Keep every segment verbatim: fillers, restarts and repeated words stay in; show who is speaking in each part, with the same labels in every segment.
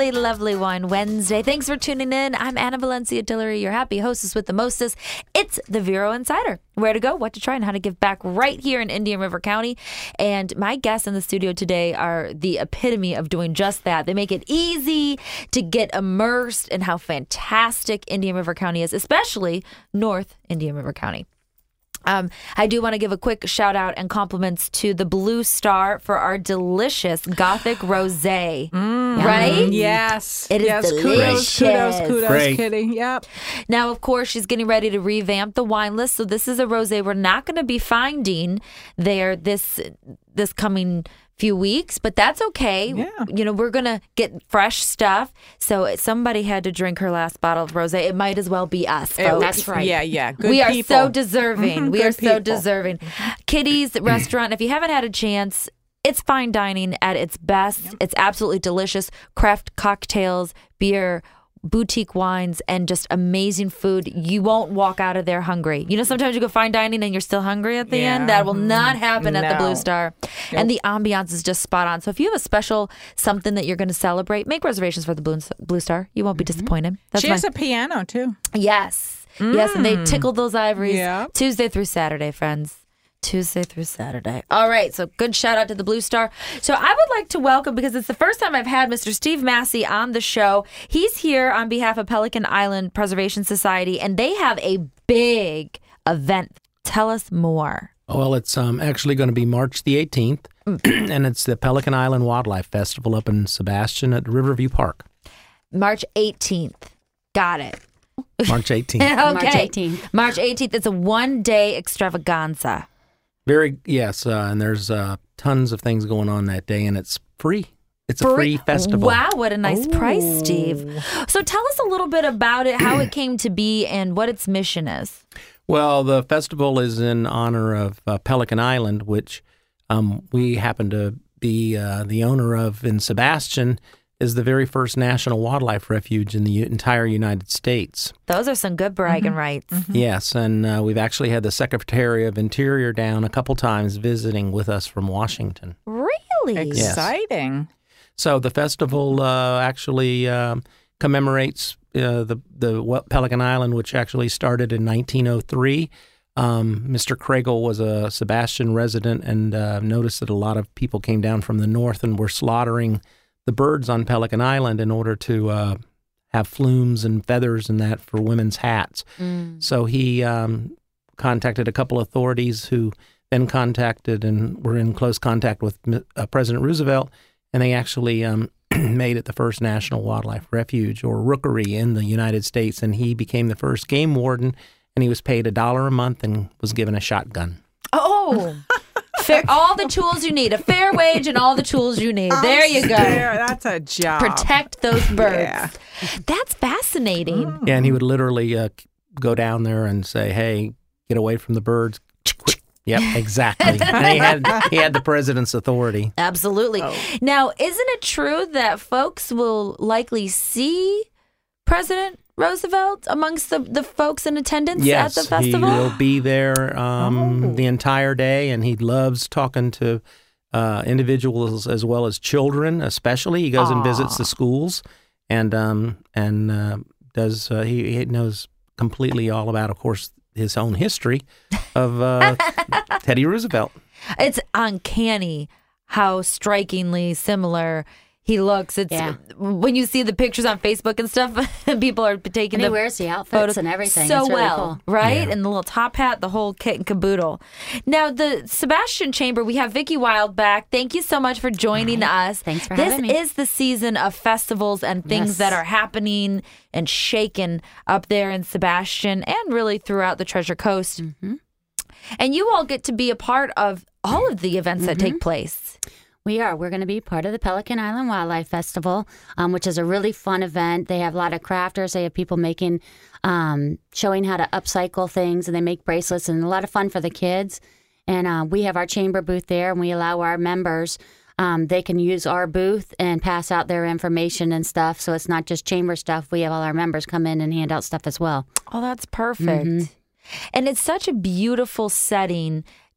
Speaker 1: lovely, lovely Wine Wednesday. Thanks for tuning in. I'm Anna Valencia Tillery, your happy hostess with the mostest. It's the Vero Insider. Where to go, what to try, and how to give back right here in Indian River County. And my guests in the studio today are the epitome of doing just that. They make it easy to get immersed in how fantastic Indian River County is, especially North Indian River County. Um, I do want to give a quick shout out and compliments to the Blue Star for our delicious Gothic Rosé.
Speaker 2: Mm,
Speaker 1: right?
Speaker 2: Yes.
Speaker 1: It is
Speaker 2: yes,
Speaker 1: delicious.
Speaker 2: Kudos, kudos, kudos,
Speaker 3: Great.
Speaker 2: Kitty. Yep.
Speaker 1: Now, of course, she's getting ready to revamp the wine list. So this is a rosé we're not going to be finding there this this coming few weeks, but that's okay.
Speaker 2: Yeah.
Speaker 1: You know, we're going to get fresh stuff. So somebody had to drink her last bottle of rosé. It might as well be us, folks.
Speaker 4: That's right.
Speaker 2: Yeah, yeah. Good
Speaker 1: we are
Speaker 2: people.
Speaker 1: so deserving. We
Speaker 2: Good
Speaker 1: are so
Speaker 2: people.
Speaker 1: deserving. Kitty's Restaurant, if you haven't had a chance, it's fine dining at its best. Yep. It's absolutely delicious. Craft cocktails, beer, boutique wines, and just amazing food. You won't walk out of there hungry. You know, sometimes you go fine dining and you're still hungry at the
Speaker 2: Yeah.
Speaker 1: end. That will not happen at the
Speaker 2: No.
Speaker 1: Blue Star. And the ambiance is just spot on. So if you have a special something that you're going to celebrate, make reservations for the Blue, Blue Star. You won't be disappointed. That's
Speaker 2: She
Speaker 1: my-
Speaker 2: has a piano, too.
Speaker 1: Yes. Yes, and they tickle those ivories
Speaker 2: Yeah.
Speaker 1: Tuesday through Saturday, friends. Tuesday through Saturday. All right, so good shout out to the Blue Star. So I would like to welcome, because it's the first time I've had Mister Steve Massey on the show. He's here on behalf of Pelican Island Preservation Society, and they have a big event. Tell us more.
Speaker 3: Well, it's um, actually going to be March the eighteenth, and it's the Pelican Island Wildlife Festival up in Sebastian at Riverview Park.
Speaker 1: March eighteenth. Got it.
Speaker 3: March eighteenth.
Speaker 1: Okay.
Speaker 4: March eighteenth.
Speaker 1: March eighteenth. It's a one-day extravaganza.
Speaker 3: Very, yes, uh, and there's uh, tons of things going on that day, and it's free. It's a free festival.
Speaker 1: Wow, what a nice price, Steve. So tell us a little bit about it, how it came to be, and what its mission is.
Speaker 3: Well, the festival is in honor of uh, Pelican Island, which um, we happen to be uh, the owner of in Sebastian, is the very first national wildlife refuge in the u- entire United States.
Speaker 1: Those are some good bragging
Speaker 2: Mm-hmm.
Speaker 1: rights.
Speaker 3: Yes, and uh, we've actually had the Secretary of Interior down a couple times visiting with us from Washington.
Speaker 1: Really?
Speaker 2: Exciting.
Speaker 3: So the festival uh, actually um, commemorates uh, the the what, Pelican Island, which actually started in nineteen oh three. Um, Mister Kragle was a Sebastian resident and uh, noticed that a lot of people came down from the north and were slaughtering the birds on Pelican Island in order to uh, have flumes and feathers and that for women's hats.
Speaker 1: Mm.
Speaker 3: So he um, contacted a couple authorities who then contacted and were in close contact with uh, President Roosevelt, and they actually um, made it the first national wildlife refuge or rookery in the United States, and he became the first game warden, and he was paid a dollar a month and was given a shotgun.
Speaker 1: Oh, fair, all the tools you need, a fair wage and all the tools you need. There you go.
Speaker 2: There, that's a job.
Speaker 1: Protect those birds.
Speaker 2: Yeah.
Speaker 1: That's fascinating.
Speaker 3: Yeah, and he would literally uh, go down there and say, "Hey, get away from the birds." Quit. Yep, exactly. And he had he had the president's authority.
Speaker 1: Absolutely. Now, isn't it true that folks will likely see President Roosevelt amongst the, the folks in attendance
Speaker 3: Yes,
Speaker 1: at the festival?
Speaker 3: he will be there um,
Speaker 2: Oh.
Speaker 3: the entire day, and he loves talking to uh, individuals as well as children, especially. He goes and visits the schools, and um, and uh, does uh, he, he knows completely all about, of course, his own history of uh, Teddy Roosevelt.
Speaker 1: It's uncanny how strikingly similar he looks. It's
Speaker 4: Yeah.
Speaker 1: when you see the pictures on Facebook and stuff, people are taking
Speaker 4: And he
Speaker 1: the
Speaker 4: wears the outfits
Speaker 1: photos
Speaker 4: and everything.
Speaker 1: so
Speaker 4: It's really
Speaker 1: well,
Speaker 4: cool.
Speaker 1: right?
Speaker 3: Yeah.
Speaker 1: And the little top hat, the whole kit and caboodle. Now, the Sebastian Chamber, we have Vicki Wild back. Thank you so much for joining us.
Speaker 4: Thanks for
Speaker 1: this
Speaker 4: having me.
Speaker 1: This is the season of festivals and things
Speaker 4: Yes.
Speaker 1: that are happening and shaking up there in Sebastian and really throughout the Treasure Coast.
Speaker 4: Mm-hmm.
Speaker 1: And you all get to be a part of all of the events that
Speaker 4: Mm-hmm.
Speaker 1: take place.
Speaker 4: We are. We're going to be part of the Pelican Island Wildlife Festival, um, which is a really fun event. They have a lot of crafters. They have people making, um, showing how to upcycle things, and they make bracelets, and a lot of fun for the kids. And uh, we have our chamber booth there, and we allow our members, um, they can use our booth and pass out their information and stuff. So it's not just chamber stuff. We have all our members come in and hand out stuff as well.
Speaker 1: Oh, that's perfect.
Speaker 4: Mm-hmm.
Speaker 1: And it's such a beautiful setting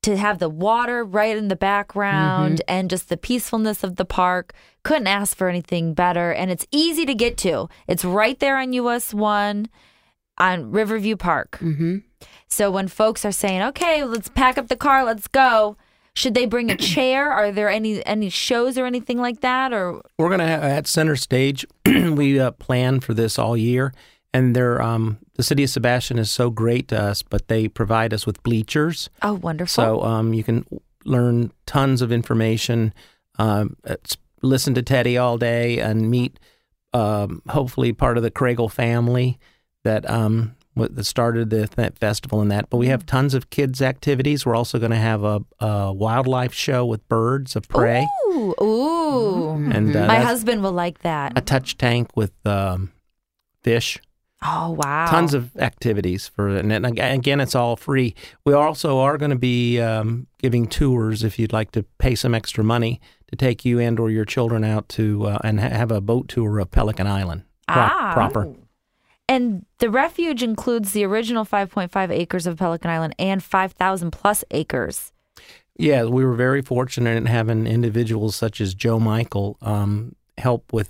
Speaker 1: to have the water right in the background
Speaker 4: Mm-hmm.
Speaker 1: and just the peacefulness of the park. Couldn't ask for anything better. And it's easy to get to. It's right there on U S one on Riverview Park.
Speaker 4: Mm-hmm.
Speaker 1: So when folks are saying, okay, let's pack up the car, let's go, should they bring a chair? Are there any any shows or anything like that? Or
Speaker 3: We're going to have at Center Stage, we uh, plan for this all year. And they're, um, the city of Sebastian is so great to us, but they provide us with bleachers.
Speaker 1: oh, wonderful.
Speaker 3: So um, you can learn tons of information, um, it's- listen to Teddy all day, and meet um, hopefully part of the Craigle family that um, what- that started the th- festival and that. But we have tons of kids' activities. We're also going to have a, a wildlife show with birds of prey,
Speaker 1: Ooh, ooh.
Speaker 3: and uh,
Speaker 1: My
Speaker 3: that's
Speaker 1: husband will like that.
Speaker 3: a touch tank with um, fish.
Speaker 1: Oh, wow.
Speaker 3: Tons of activities for and then ag- again, it's all free. We also are going to be um, giving tours if you'd like to pay some extra money to take you and or your children out to uh, and ha- have a boat tour of Pelican Island Pro-
Speaker 1: Ah.
Speaker 3: proper.
Speaker 1: And the refuge includes the original five point five acres of Pelican Island and five thousand plus acres.
Speaker 3: Yeah, we were very fortunate in having individuals such as Joe Michael um, help with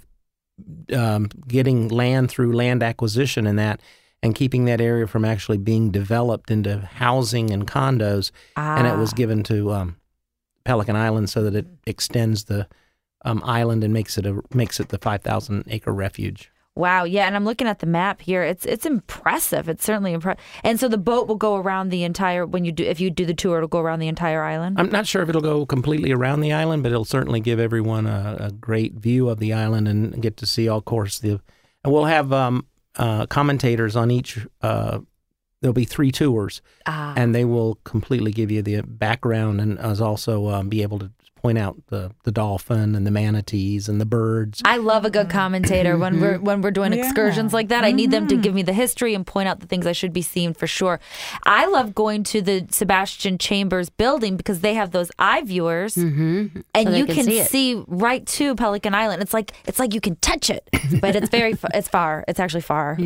Speaker 3: um, getting land through land acquisition and that, and keeping that area from actually being developed into housing and condos. And it was
Speaker 1: Ah.
Speaker 3: given to um, Pelican Island so that it extends the um, island and makes it a makes it the five thousand acre refuge.
Speaker 1: Wow, yeah, and I'm looking at the map here. It's it's impressive. It's certainly impressive. And so the boat will go around the entire when you do if you do the tour, it'll go around the entire island.
Speaker 3: I'm not sure if it'll go completely around the island, but it'll certainly give everyone a, a great view of the island and get to see, of course, the. And we'll have um, uh, commentators on each. Uh, there'll be three tours,
Speaker 1: Ah.
Speaker 3: and they will completely give you the background and as also um, be able to point out the, the dolphin and the manatees and the birds.
Speaker 1: I love a good commentator when we're when we're doing
Speaker 2: Yeah.
Speaker 1: excursions like that. I need them to give me the history and point out the things I should be seeing for sure. I love going to the Sebastian Chambers building because they have those eye viewers,
Speaker 4: Mm-hmm.
Speaker 1: and
Speaker 4: So they
Speaker 1: you
Speaker 4: can
Speaker 1: can
Speaker 4: see it.
Speaker 1: see right to Pelican Island. It's like it's like you can touch it, but it's very fa- it's far. It's actually far,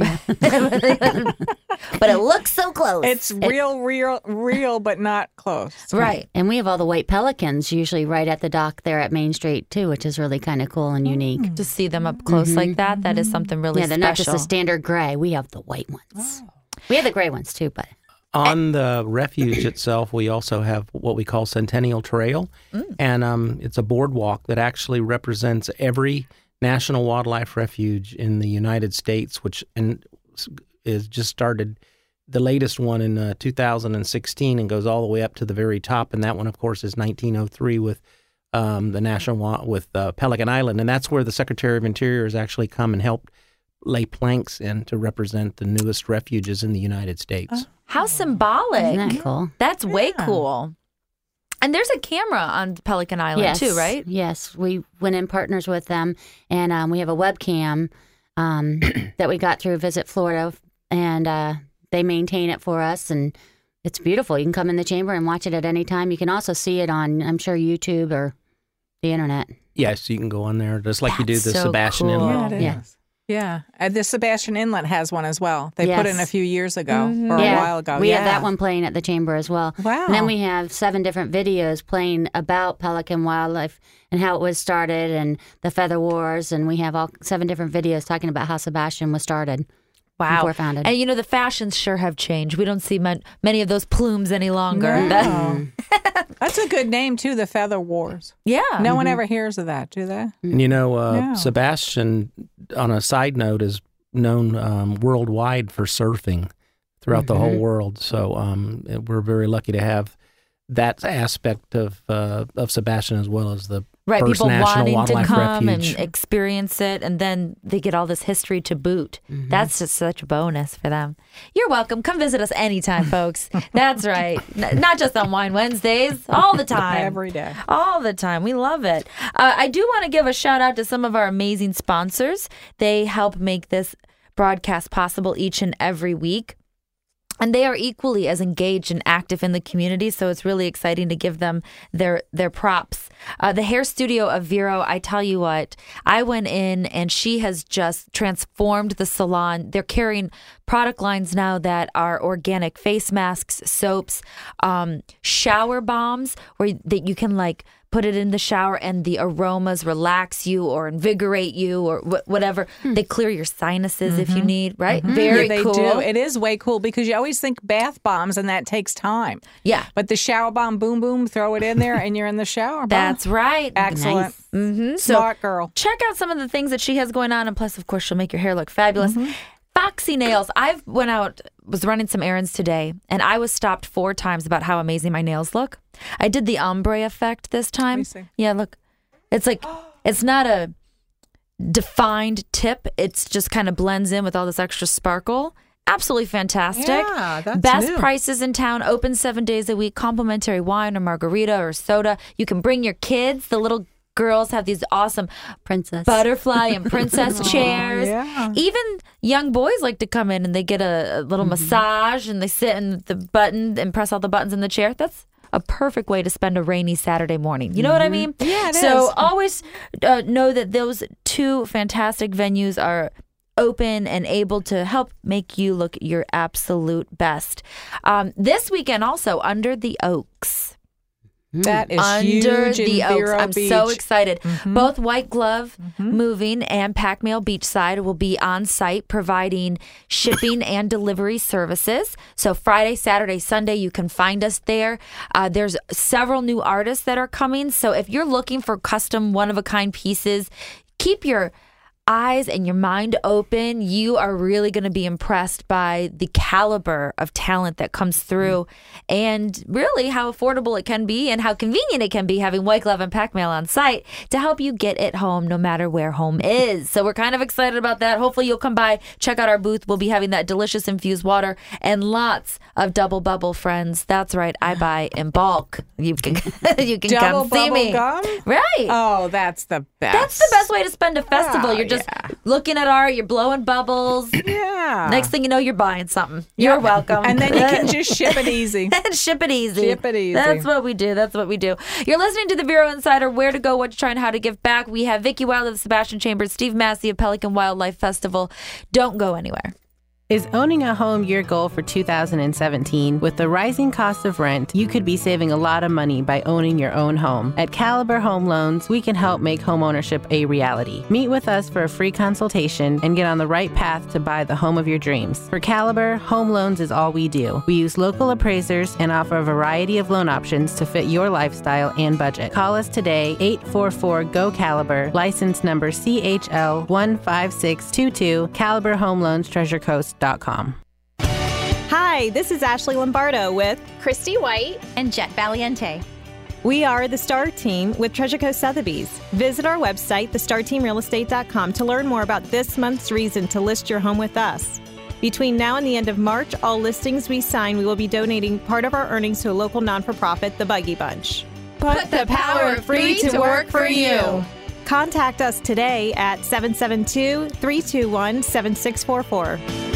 Speaker 1: but it looks so close.
Speaker 2: It's real, real, real, but not close.
Speaker 1: right.
Speaker 4: And we have all the white pelicans usually right at the dock there at Main Street too, which is really kind of cool and unique.
Speaker 1: To see them up close like that, that is something really
Speaker 4: Yeah, they're
Speaker 1: special.
Speaker 4: not just the standard gray. We have the white ones. We have the gray ones too, but
Speaker 3: On the refuge itself, we also have what we call Centennial Trail, and um, it's a boardwalk that actually represents every national wildlife refuge in the United States, which and is just started the latest one in uh, two thousand sixteen and goes all the way up to the very top. And that one, of course, is nineteen oh three with um, the national wa- with uh, Pelican Island, and that's where the Secretary of Interior has actually come and helped lay planks in to represent the newest refuges in the United States.
Speaker 1: How symbolic.
Speaker 4: isn't that cool?
Speaker 1: That's way
Speaker 2: Yeah.
Speaker 1: cool. And there's a camera on Pelican Island
Speaker 4: Yes,
Speaker 1: too, right?
Speaker 4: Yes, we went in partners with them, and um, we have a webcam um, that we got through Visit Florida, and uh, they maintain it for us, and it's beautiful. You can come in the chamber and watch it at any time. You can also see it on, I'm sure, YouTube or the internet.
Speaker 3: Yes, you can go on there just like you do
Speaker 1: That's
Speaker 3: the
Speaker 1: so
Speaker 3: Sebastian
Speaker 1: cool.
Speaker 3: Inlet.
Speaker 2: Yeah, it is.
Speaker 4: Yeah.
Speaker 2: Yeah. Uh, the Sebastian Inlet has one as well. They put it in a
Speaker 4: Yes.
Speaker 2: few years ago or
Speaker 4: yeah,
Speaker 2: a while ago.
Speaker 4: we
Speaker 2: yeah.
Speaker 4: have that one playing at the chamber as well.
Speaker 2: Wow.
Speaker 4: And then we have seven different videos playing about pelican wildlife and how it was started and the feather wars, and we have all seven different videos talking about how Sebastian was started.
Speaker 1: Wow.
Speaker 4: Before founded.
Speaker 1: And you know, the fashions sure have changed. We don't see man- many of those plumes any longer.
Speaker 2: No.
Speaker 1: That-
Speaker 2: That's a good name, too, the Feather Wars.
Speaker 1: yeah.
Speaker 2: No one ever hears of that, do they?
Speaker 3: And you know, uh,
Speaker 2: No.
Speaker 3: Sebastian, on a side note, is known um, worldwide for surfing throughout the whole world. So um, we're very lucky to have that aspect of uh, of Sebastian as well as the
Speaker 1: Right,
Speaker 3: first
Speaker 1: people
Speaker 3: national
Speaker 1: wanting to
Speaker 3: wildlife
Speaker 1: come
Speaker 3: refuge.
Speaker 1: and experience it, and then they get all this history to boot. That's just such a bonus for them. You're welcome. Come visit us anytime, folks. That's right. N- not just on Wine Wednesdays, all the time.
Speaker 2: Every day.
Speaker 1: All the time. We love it. Uh, I do want to give a shout out to some of our amazing sponsors. They help make this broadcast possible each and every week. And they are equally as engaged and active in the community, so it's really exciting to give them their their props. Uh, the hair studio of Vero, I tell you what, I went in and she has just transformed the salon. They're carrying product lines now that are organic face masks, soaps, um, shower bombs, where that you can like put it in the shower and the aromas relax you or invigorate you or wh- whatever. Hmm. They clear your sinuses mm-hmm. if you need, right? Mm-hmm. Very
Speaker 2: yeah, they
Speaker 1: cool.
Speaker 2: do. It is way cool because you always think bath bombs and that takes time.
Speaker 1: Yeah.
Speaker 2: But the shower bomb, boom, boom, throw it in there and you're in the shower.
Speaker 1: That's right.
Speaker 2: Excellent.
Speaker 1: Nice. Mm-hmm.
Speaker 2: Smart
Speaker 1: so
Speaker 2: girl.
Speaker 1: Check out some of the things that she has going on. And plus, of course, she'll make your hair look fabulous. Mm-hmm. Foxy Nails. I went out, was running some errands today, and I was stopped four times about how amazing my nails look. I did the ombre effect this time.
Speaker 2: Let me see.
Speaker 1: Yeah, look. It's like, it's not a defined tip. It's just kind of blends in with all this extra sparkle. Absolutely fantastic.
Speaker 2: Yeah, that's
Speaker 1: Best
Speaker 2: new.
Speaker 1: prices in town, open seven days a week, complimentary wine or margarita or soda. You can bring your kids. The little girls have these awesome
Speaker 4: princess
Speaker 1: butterfly and princess chairs.
Speaker 2: Yeah.
Speaker 1: Even young boys like to come in and they get a, a little mm-hmm. massage and they sit in the button and press all the buttons in the chair. That's a perfect way to spend a rainy Saturday morning. You know mm-hmm. what I mean?
Speaker 2: Yeah, it
Speaker 1: so
Speaker 2: is.
Speaker 1: always uh, know that those two fantastic venues are open and able to help make you look your absolute best. Um, this weekend also, Under the Oaks.
Speaker 2: That is
Speaker 1: Under
Speaker 2: huge
Speaker 1: the
Speaker 2: in
Speaker 1: Oaks.
Speaker 2: Vero
Speaker 1: I'm
Speaker 2: Beach.
Speaker 1: so excited.
Speaker 2: Mm-hmm.
Speaker 1: Both White Glove
Speaker 2: mm-hmm.
Speaker 1: Moving and Pac Mail Beachside will be on site providing shipping and delivery services. So Friday, Saturday, Sunday, you can find us there. Uh, there's several new artists that are coming. So if you're looking for custom one-of-a-kind pieces, keep your eyes and your mind open. You are really going to be impressed by the caliber of talent that comes through and really how affordable it can be and how convenient it can be having White Glove and Pac Mail on site to help you get it home no matter where home is. So we're kind of excited about that. Hopefully you'll come by, check out our booth. We'll be having that delicious infused water and lots of double bubble friends. That's right. I buy in bulk. You can you can
Speaker 2: double
Speaker 1: come see
Speaker 2: bubble
Speaker 1: me.
Speaker 2: Gum?
Speaker 1: Right.
Speaker 2: Oh, that's the best.
Speaker 1: That's the best way to spend a festival.
Speaker 2: Oh,
Speaker 1: You're just
Speaker 2: yeah.
Speaker 1: looking at art, you're blowing bubbles.
Speaker 2: Yeah.
Speaker 1: Next thing you know, you're buying something. You're
Speaker 2: Yep.
Speaker 1: welcome.
Speaker 2: And then you can just ship it easy.
Speaker 1: and ship it easy.
Speaker 2: Ship it easy.
Speaker 1: That's what we do. That's what we do. You're listening to the Vero Insider, Where to Go, What to Try, and How to Give Back. We have Vicky Wild of the Sebastian Chambers, Steve Massey of Pelican Wildlife Festival. Don't go anywhere.
Speaker 5: Is owning a home your goal for two thousand seventeen? With the rising cost of rent, you could be saving a lot of money by owning your own home. At Caliber Home Loans, we can help make homeownership a reality. Meet with us for a free consultation and get on the right path to buy the home of your dreams. For Caliber, home loans is all we do. We use local appraisers and offer a variety of loan options to fit your lifestyle and budget. Call us today, eight four four, G O, Caliber, license number C H L one five six two two, Caliber Home Loans, Treasure Coast.
Speaker 6: Hi, this is Ashley Lombardo with
Speaker 7: Christy White and Jet Valiente.
Speaker 6: We are the Star Team with Treasure Coast Sotheby's. Visit our website, the star team real estate dot com, to learn more about this month's reason to list your home with us. Between now and the end of March, all listings we sign, we will be donating part of our earnings to a local non-for-profit, the Buggy Bunch.
Speaker 7: Put the power of free to work for you.
Speaker 6: Contact us today at seven seven two, three two one, seven six four four.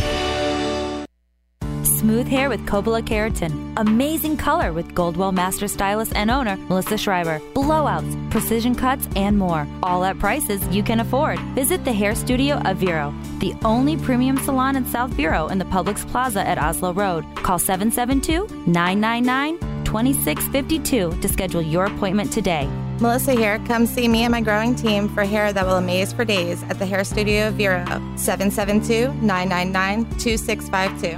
Speaker 1: Smooth hair with Kobala Keratin. Amazing color with Goldwell Master Stylist and owner Melissa Schreiber. Blowouts, precision cuts, and more. All at prices you can afford. Visit the hair studio of Vero, the only premium salon in South Vero in the Publix Plaza at Oslo Road. Call seven seven two, nine nine nine, two six five two to schedule your appointment today.
Speaker 8: Melissa here. Come see me and my growing team for hair that will amaze for days at the Hair Studio of Vero, seven seven two, nine nine nine, two six five two.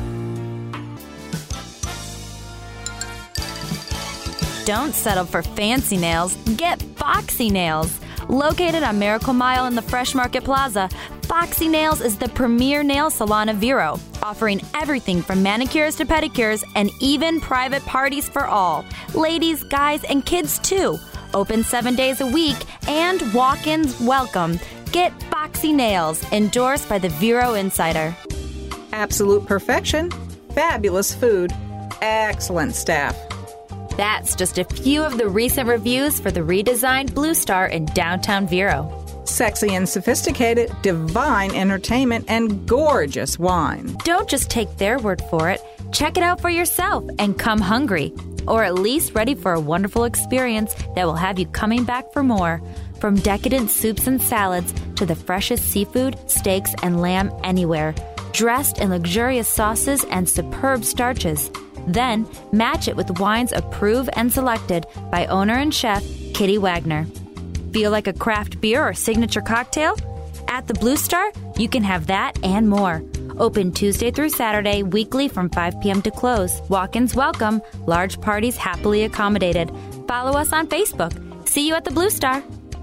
Speaker 1: Don't settle for fancy nails. Get Foxy Nails. Located on Miracle Mile in the Fresh Market Plaza, Foxy Nails is the premier nail salon of Vero, offering everything from manicures to pedicures and even private parties for all. Ladies, guys, and kids too. Open seven days a week and walk-ins welcome. Get Foxy Nails, endorsed by the Vero Insider.
Speaker 2: Absolute perfection, fabulous food, excellent staff.
Speaker 1: That's just a few of the recent reviews for the redesigned Blue Star in downtown Vero.
Speaker 2: Sexy and sophisticated, divine entertainment, and gorgeous wine.
Speaker 1: Don't just take their word for it. Check it out for yourself and come hungry, or at least ready for a wonderful experience that will have you coming back for more. From decadent soups and salads to the freshest seafood, steaks, and lamb anywhere, dressed in luxurious sauces and superb starches. Then match it with wines approved and selected by owner and chef Kitty Wagner. Feel like a craft beer or signature cocktail? At the Blue Star, you can have that and more. Open Tuesday through Saturday, weekly from five p.m. to close. Walk-ins welcome. Large parties happily accommodated. Follow us on Facebook. See you at the Blue Star.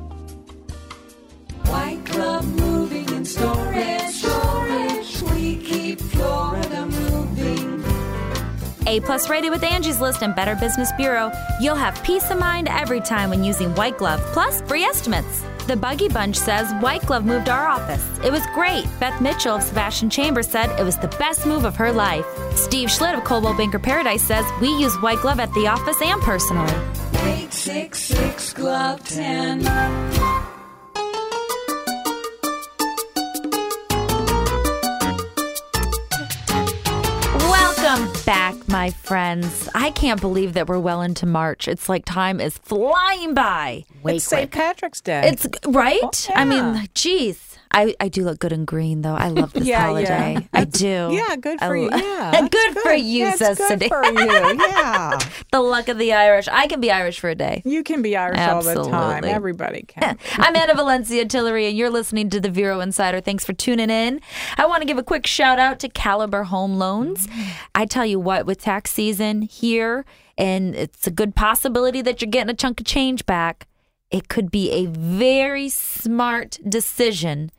Speaker 9: White Glove Moving and Storage. Storage. We keep Florida moving.
Speaker 1: A-plus rated with Angie's List and Better Business Bureau. You'll have peace of mind every time when using White Glove, plus free estimates. The Buggy Bunch says White Glove moved our office. It was great. Beth Mitchell of Sebastian Chambers said it was the best move of her life. Steve Schlitt of Coldwell Banker Paradise says we use White Glove at the office and personally.
Speaker 9: eight six six Glove ten.
Speaker 1: Welcome back, my friends. I can't believe that we're well into March. It's like time is flying by.
Speaker 2: Way it's Saint Patrick's Day.
Speaker 1: It's right.
Speaker 2: Oh, yeah.
Speaker 1: I mean, geez. I, I do look good in green, though. I love this
Speaker 2: yeah,
Speaker 1: holiday.
Speaker 2: Yeah.
Speaker 1: I do.
Speaker 2: Yeah, good for
Speaker 1: I,
Speaker 2: you. Yeah,
Speaker 1: good, good for you,
Speaker 2: yeah,
Speaker 1: says
Speaker 2: good
Speaker 1: Cindy.
Speaker 2: for you. Yeah.
Speaker 1: The luck of the Irish. I can be Irish for a day.
Speaker 2: You can be Irish
Speaker 1: Absolutely.
Speaker 2: all the time. Everybody can.
Speaker 1: I'm Anna Valencia Tillery, and you're listening to the Vero Insider. Thanks for tuning in. I want to give a quick shout out to Caliber Home Loans. I tell you what, with tax season here, and it's a good possibility that you're getting a chunk of change back, it could be a very smart decision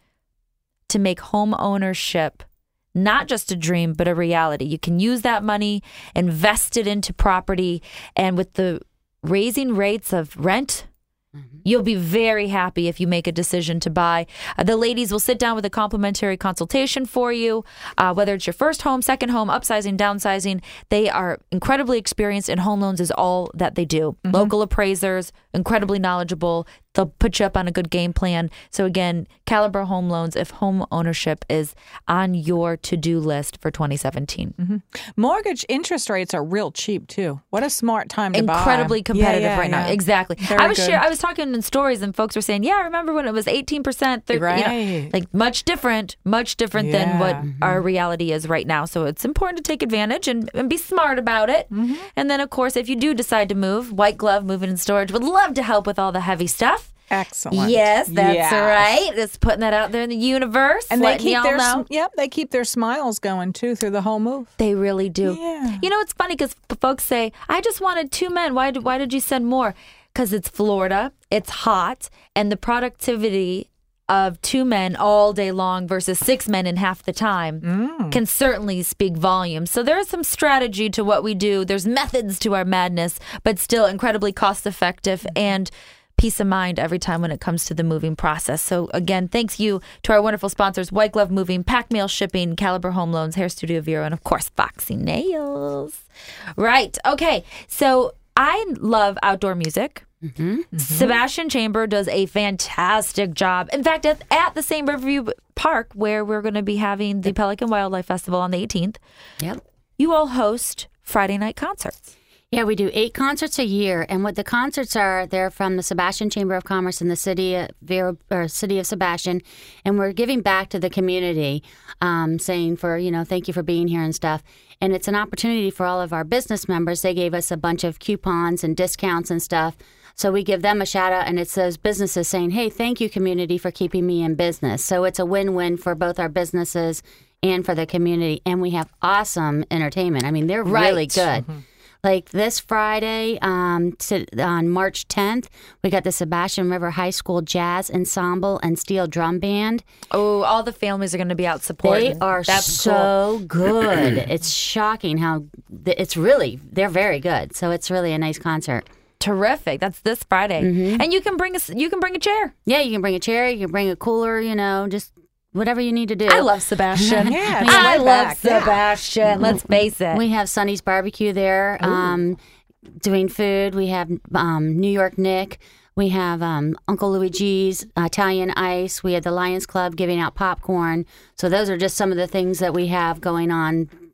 Speaker 1: to make home ownership not just a dream, but a reality. You can use that money, invest it into property, and with the raising rates of rent, mm-hmm. you'll be very happy if you make a decision to buy. Uh, the ladies will sit down with a complimentary consultation for you, uh, whether it's your first home, second home, upsizing, downsizing. They are incredibly experienced, and home loans is all that they do. Mm-hmm. Local appraisers, incredibly knowledgeable. They'll put you up on a good game plan. So again, Caliber Home Loans, if home ownership is on your to-do list for twenty seventeen.
Speaker 2: Mm-hmm. Mortgage interest rates are real cheap, too. What a smart time to buy.
Speaker 1: Incredibly competitive
Speaker 2: yeah, yeah,
Speaker 1: right
Speaker 2: yeah.
Speaker 1: now. Exactly.
Speaker 2: Very
Speaker 1: I was
Speaker 2: good.
Speaker 1: share, I was talking in stories, and folks were saying, yeah, I remember when it was eighteen percent. thirty,
Speaker 2: right.
Speaker 1: You know, like much different, much different
Speaker 2: yeah.
Speaker 1: than what
Speaker 2: mm-hmm.
Speaker 1: our reality is right now. So it's important to take advantage and, and be smart about it. Mm-hmm. And then, of course, if you do decide to move, White Glove Moving and Storage would love to help with all the heavy stuff.
Speaker 2: Excellent.
Speaker 1: Yes, that's
Speaker 2: yes.
Speaker 1: right. It's putting that out there in the universe.
Speaker 2: And they keep
Speaker 1: y'all
Speaker 2: their
Speaker 1: know.
Speaker 2: yep, they keep their smiles going too through the whole move.
Speaker 1: They really do.
Speaker 2: Yeah.
Speaker 1: You know, it's funny because folks say, "I just wanted two men. Why did why did you send more?" Because it's Florida, it's hot, and the productivity of two men all day long versus six men in half the time mm. can certainly speak volumes. So there is some strategy to what we do. There's methods to our madness, but still incredibly cost effective and peace of mind every time when it comes to the moving process. So again, thanks you to our wonderful sponsors, White Glove Moving, Pack Mail Shipping, Caliber Home Loans, Hair Studio Vero, and of course, Foxy Nails. Right. Okay. So I love outdoor music. Mm-hmm. Mm-hmm. Sebastian Chamber does a fantastic job. In fact, at, at the same Riverview Park where we're going to be having the Pelican Wildlife Festival on the eighteenth,
Speaker 4: yep.
Speaker 1: you all host Friday night concerts.
Speaker 4: Yeah, we do eight concerts a year, and what the concerts are, they're from the Sebastian Chamber of Commerce in the city of, Vero, or city of Sebastian, and we're giving back to the community, um, saying for, you know, thank you for being here and stuff. And it's an opportunity for all of our business members. They gave us a bunch of coupons and discounts and stuff, so we give them a shout out, and it's those businesses saying, hey, thank you, community, for keeping me in business. So it's a win-win for both our businesses and for the community, and we have awesome entertainment. I mean, they're
Speaker 1: right.
Speaker 4: really good. Mm-hmm. Like this Friday, um, to, on March tenth, we got the Sebastian River High School Jazz Ensemble and Steel Drum Band.
Speaker 1: Oh, all the families are going to be out supporting.
Speaker 4: They are
Speaker 1: That's
Speaker 4: so
Speaker 1: cool.
Speaker 4: good. It's shocking how it's really, they're very good. So it's really a nice concert.
Speaker 1: Terrific. That's this Friday. Mm-hmm. And you can bring a, you can bring a chair.
Speaker 4: Yeah, you can bring a chair, you can bring a cooler, you know, just whatever you need to do.
Speaker 1: I love Sebastian.
Speaker 2: yeah,
Speaker 1: I love
Speaker 2: back.
Speaker 1: Sebastian. Yeah. Let's face it.
Speaker 4: We have Sonny's Barbecue there um, doing food. We have um, New York Nick. We have um, Uncle Luigi's Italian Ice. We have the Lions Club giving out popcorn. So those are just some of the things that we have going on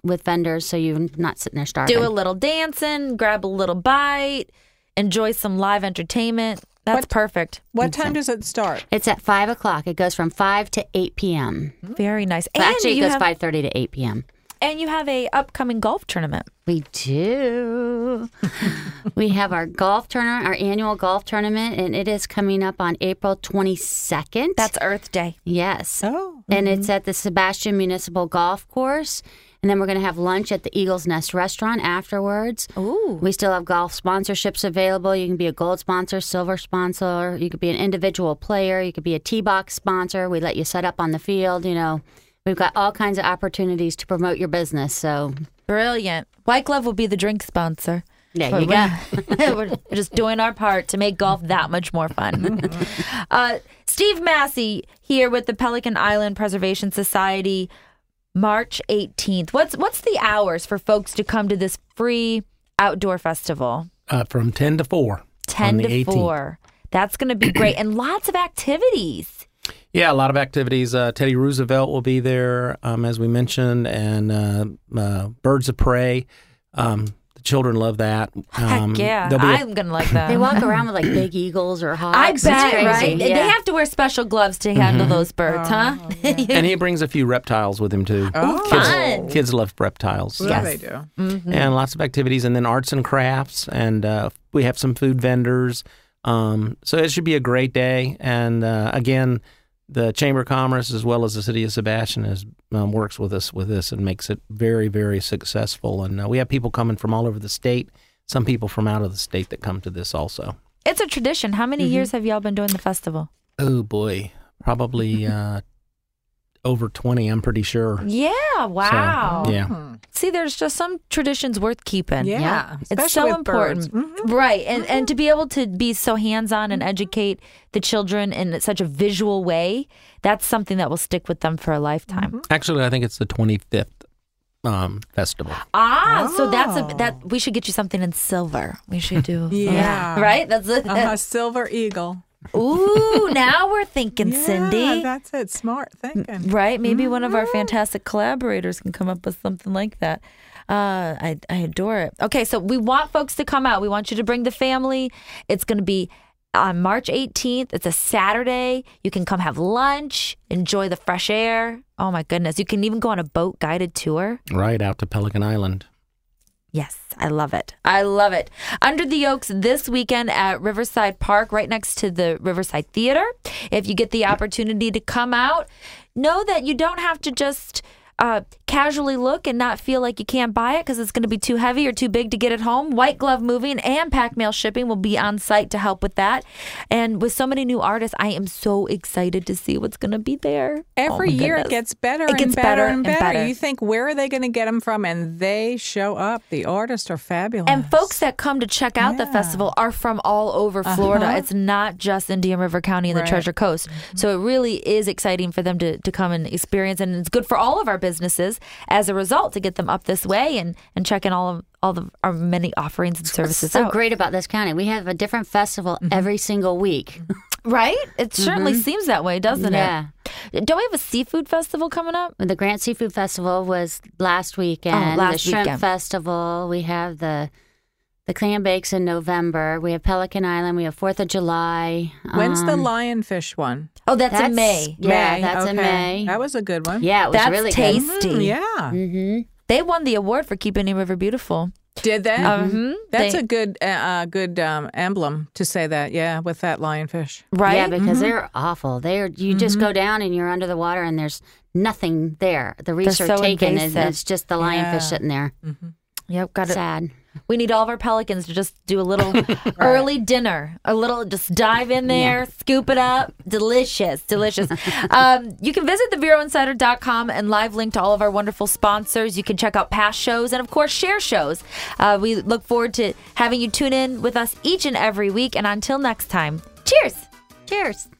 Speaker 4: with vendors, so you're not sitting there starving.
Speaker 1: Do a little dancing, grab a little bite, enjoy some live entertainment. That's
Speaker 2: What-
Speaker 1: perfect.
Speaker 2: What time does it start?
Speaker 4: It's at five o'clock. It goes from five to eight p.m.
Speaker 1: Very nice.
Speaker 4: Well,
Speaker 1: And
Speaker 4: actually, it
Speaker 1: you
Speaker 4: goes
Speaker 1: have,
Speaker 4: five thirty to eight p.m.
Speaker 1: And you have a upcoming golf tournament.
Speaker 4: We do. We have our golf tournament, our annual golf tournament, and it is coming up on April twenty-second.
Speaker 1: That's Earth Day.
Speaker 4: Yes.
Speaker 2: Oh.
Speaker 4: And it's at the Sebastian Municipal Golf Course. And then we're going to have lunch at the Eagle's Nest Restaurant afterwards.
Speaker 1: Ooh.
Speaker 4: We still have golf sponsorships available. You can be a gold sponsor, silver sponsor. You could be an individual player. You could be a tee box sponsor. We let you set up on the field. You know, we've got all kinds of opportunities to promote your business. So
Speaker 1: Brilliant. White Glove will be the drink sponsor.
Speaker 4: there you go.
Speaker 1: We're just doing our part to make golf that much more fun. uh, Steve Massey here with the Pelican Island Preservation Society, March eighteenth. What's what's the hours for folks to come to this free outdoor festival?
Speaker 3: Uh, from ten to four.
Speaker 1: ten
Speaker 3: on the
Speaker 1: to
Speaker 3: eighteenth.
Speaker 1: four. That's going to be great. And lots of activities.
Speaker 3: Yeah, a lot of activities. Uh, Teddy Roosevelt will be there, um, as we mentioned, and uh, uh, Birds of Prey. Um, the children love that. Um,
Speaker 1: Heck yeah.
Speaker 3: there'll be a-
Speaker 1: I'm going to like that.
Speaker 4: They walk around with like big eagles or hawks.
Speaker 1: I
Speaker 4: It's
Speaker 1: bet,
Speaker 4: crazy.
Speaker 1: right? They
Speaker 4: Yeah.
Speaker 1: have to wear special gloves to handle those birds, huh?
Speaker 3: and he brings a few reptiles with him, too.
Speaker 2: Oh.
Speaker 3: Kids,
Speaker 1: Fun.
Speaker 3: kids love reptiles.
Speaker 2: Well,
Speaker 1: Yes.
Speaker 2: they do.
Speaker 3: And lots of activities, and then arts and crafts, and uh, we have some food vendors. Um, so it should be a great day. And uh, again, the Chamber of Commerce, as well as the City of Sebastian, is, um, works with us with this and makes it very, very successful. And uh, we have people coming from all over the state, some people from out of the state that come to this also.
Speaker 1: It's a tradition. How many years have y'all been doing the festival?
Speaker 3: Oh, boy. Probably uh, over twenty, I'm pretty sure.
Speaker 1: Yeah, wow.
Speaker 3: So, yeah.
Speaker 1: See, there's just some traditions worth keeping.
Speaker 2: Yeah,
Speaker 1: It's
Speaker 2: especially
Speaker 1: so
Speaker 2: with
Speaker 1: important.
Speaker 2: birds. Mhm.
Speaker 1: Right. And and to be able to be so hands-on and educate the children in such a visual way, that's something that will stick with them for a lifetime.
Speaker 3: Actually, I think it's the twenty-fifth um, festival.
Speaker 1: Ah, so that's
Speaker 2: Oh.
Speaker 1: a that we should get you something in silver. We should do.
Speaker 2: Yeah.
Speaker 1: Right? That's it.
Speaker 2: Uh-huh, silver eagle.
Speaker 1: Ooh, now we're thinking,
Speaker 2: Yeah,
Speaker 1: Cindy.
Speaker 2: that's it. Smart thinking.
Speaker 1: Right? Maybe one of our fantastic collaborators can come up with something like that. Uh, I, I adore it. Okay, so we want folks to come out. We want you to bring the family. It's going to be on March eighteenth. It's a Saturday. You can come have lunch, enjoy the fresh air. Oh, my goodness. You can even go on a boat guided tour.
Speaker 3: Right out to Pelican Island.
Speaker 1: Yes, I love it. I love it. Under the Oaks this weekend at Riverside Park, right next to the Riverside Theater. If you get the opportunity to come out, know that you don't have to just uh, casually look and not feel like you can't buy it because it's going to be too heavy or too big to get it home. White Glove Moving and Pack Mail Shipping will be on site to help with that. And with so many new artists, I am so excited to see what's going to be there.
Speaker 2: Every
Speaker 1: Oh, my
Speaker 2: year it
Speaker 1: goodness.
Speaker 2: gets better
Speaker 1: It
Speaker 2: and
Speaker 1: gets
Speaker 2: better,
Speaker 1: better
Speaker 2: and
Speaker 1: and
Speaker 2: better.
Speaker 1: better.
Speaker 2: You think, where are they going to get them from? And they show up. The artists are fabulous.
Speaker 1: And folks that come to check out the
Speaker 2: Yeah.
Speaker 1: festival are from all over Florida.
Speaker 2: Uh-huh.
Speaker 1: It's not just Indian River County and the
Speaker 2: Right.
Speaker 1: Treasure Coast. So it really is exciting for them to, to come and experience. And it's good for all of our businesses as a result to get them up this way and, and check in all of all the our many offerings and services
Speaker 4: What's so
Speaker 1: out.
Speaker 4: great about this county, we have a different festival
Speaker 1: Mm-hmm.
Speaker 4: every single week.
Speaker 1: Right? It certainly seems that way, doesn't
Speaker 4: Yeah.
Speaker 1: it? Don't we have a seafood festival coming up?
Speaker 4: The Grant Seafood Festival was last weekend.
Speaker 1: Oh, last
Speaker 4: the Shrimp
Speaker 1: weekend.
Speaker 4: Festival. We have the the clam bakes in November. We have Pelican Island. We have Fourth of July.
Speaker 2: When's the
Speaker 4: Um,
Speaker 2: lionfish one?
Speaker 1: Oh, that's,
Speaker 4: that's
Speaker 1: in May.
Speaker 4: Yeah, that's in
Speaker 2: okay.
Speaker 4: May.
Speaker 2: That was a good one.
Speaker 4: Yeah, it was
Speaker 1: That's
Speaker 4: really
Speaker 1: tasty.
Speaker 2: Mm, yeah.
Speaker 4: good. Mm-hmm.
Speaker 1: They won the award for keeping Indian River beautiful.
Speaker 2: Did they?
Speaker 1: Mhm.
Speaker 2: That's
Speaker 1: They-
Speaker 2: a good, uh, uh, good um, emblem to say that. Yeah, with that lionfish.
Speaker 1: Right?
Speaker 4: Yeah, because they're awful. They're you just
Speaker 1: Mm-hmm.
Speaker 4: go down and you're under the water and there's nothing there. The reefs
Speaker 1: They're
Speaker 4: are
Speaker 1: so
Speaker 4: taken and
Speaker 1: invasive.
Speaker 4: it's just the lionfish
Speaker 2: Yeah.
Speaker 4: sitting there.
Speaker 1: Yep, got it.
Speaker 4: Sad.
Speaker 1: We need all of our pelicans to just do a little early dinner, a little, just dive in there, scoop it up. Delicious, delicious. um, you can visit the vero insider dot com and live link to all of our wonderful sponsors. You can check out past shows and, of course, share shows. Uh, we look forward to having you tune in with us each and every week. And until next time, cheers.
Speaker 4: Cheers.